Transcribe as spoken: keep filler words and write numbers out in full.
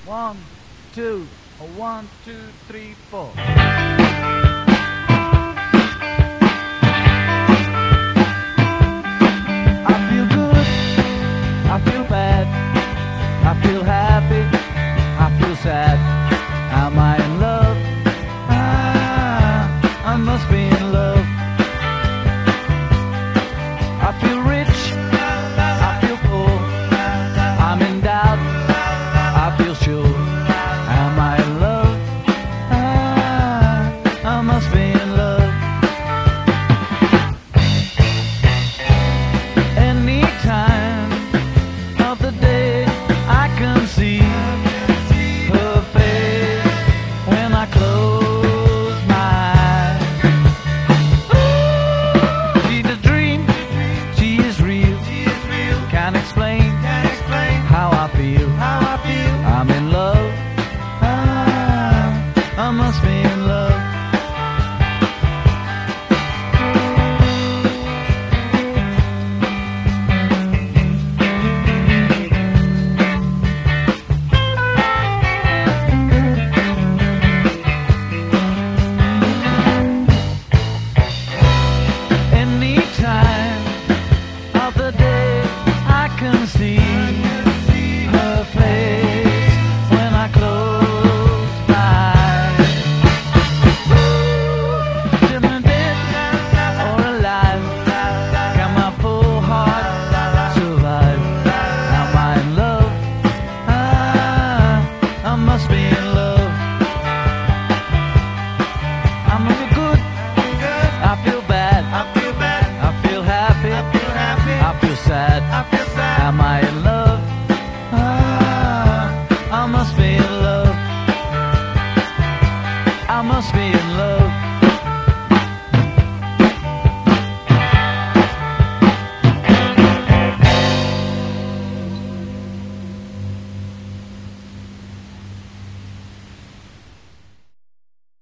One, two, a one, two, three, four. I feel good, I feel bad, I feel happy, I feel sad. Am I in love? Ah, I must be in love. I feel rich, I feel poor, I'm in doubt, I feel sure. Am I in love? Ah, I must be in love. Any time of the day I can see her face when I close my eyes. She's a dream, she is real, can't explain how I feel. I'm in love, ah, I must be in love. Time of the day I can see her face when I close my eyes. Feeling dead or alive, can my poor heart survive? Am I in love? Ah, I must be in love. I'm looking good, I feel bad, I feel happy, I feel sad. Am I in love? Ah, I must be in love. I must be in love.